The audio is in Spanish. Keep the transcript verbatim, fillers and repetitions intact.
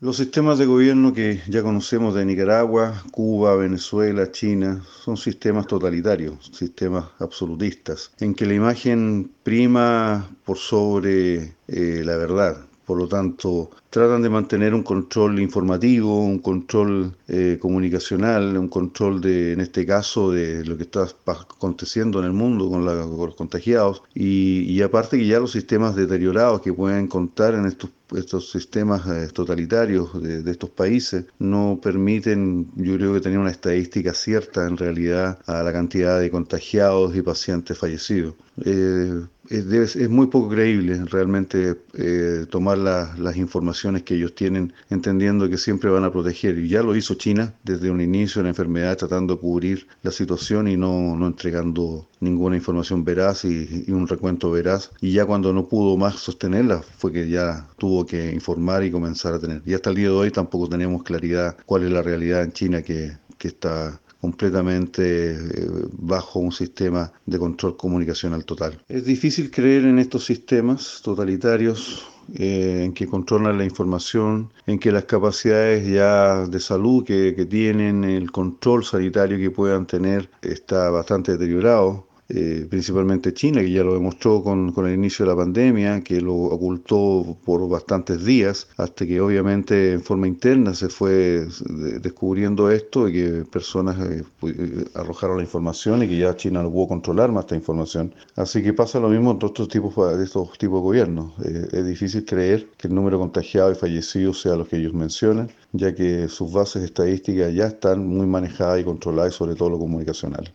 Los sistemas de gobierno que ya conocemos de Nicaragua, Cuba, Venezuela, China, son sistemas totalitarios, sistemas absolutistas, en que la imagen prima por sobre eh, la verdad. Por lo tanto, tratan de mantener un control informativo, un control eh, comunicacional, un control de, en este caso, de lo que está aconteciendo en el mundo con, la, con los contagiados. Y, y aparte que ya los sistemas deteriorados que pueden contar en estos estos sistemas eh, totalitarios de, de estos países no permiten, yo creo que tener una estadística cierta en realidad a la cantidad de contagiados y pacientes fallecidos. Eh, es, debe- es muy poco creíble realmente eh, tomar la- las informaciones que ellos tienen, entendiendo que siempre van a proteger. Y ya lo hizo China desde un inicio de la enfermedad, tratando de cubrir la situación y no, no entregando ninguna información veraz y, y un recuento veraz. Y ya cuando no pudo más sostenerla, fue que ya tuvo que informar y comenzar a tener. Y hasta el día de hoy tampoco tenemos claridad cuál es la realidad en China que, que está completamente eh, bajo un sistema de control comunicacional total. Es difícil creer en estos sistemas totalitarios eh, en que controlan la información, en que las capacidades ya de salud que, que tienen, el control sanitario que puedan tener está bastante deteriorado. Eh, principalmente China, que ya lo demostró con, con el inicio de la pandemia, que lo ocultó por bastantes días, hasta que obviamente en forma interna se fue de- descubriendo esto y que personas eh, pu- eh, arrojaron la información y que ya China no pudo controlar más esta información. Así que pasa lo mismo en todos estos tipos de estos tipos de gobiernos. Eh, es difícil creer que el número de contagiados y fallecidos sea lo que ellos mencionan, ya que sus bases estadísticas ya están muy manejadas y controladas, y sobre todo lo comunicacional.